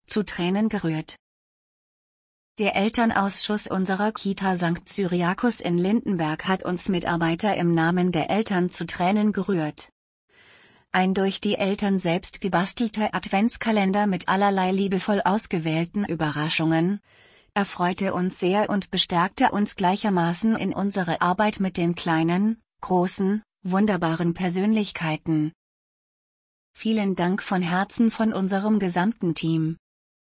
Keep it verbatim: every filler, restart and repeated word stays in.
zu Tränen gerührt. Der Elternausschuss unserer Kita Sankt Cyriakus in Lindenberg hat uns Mitarbeiter im Namen der Eltern zu Tränen gerührt. Ein durch die Eltern selbst gebastelter Adventskalender mit allerlei liebevoll ausgewählten Überraschungen erfreute uns sehr und bestärkte uns gleichermaßen in unserer Arbeit mit den kleinen, großen, wunderbaren Persönlichkeiten. Vielen Dank von Herzen von unserem gesamten Team.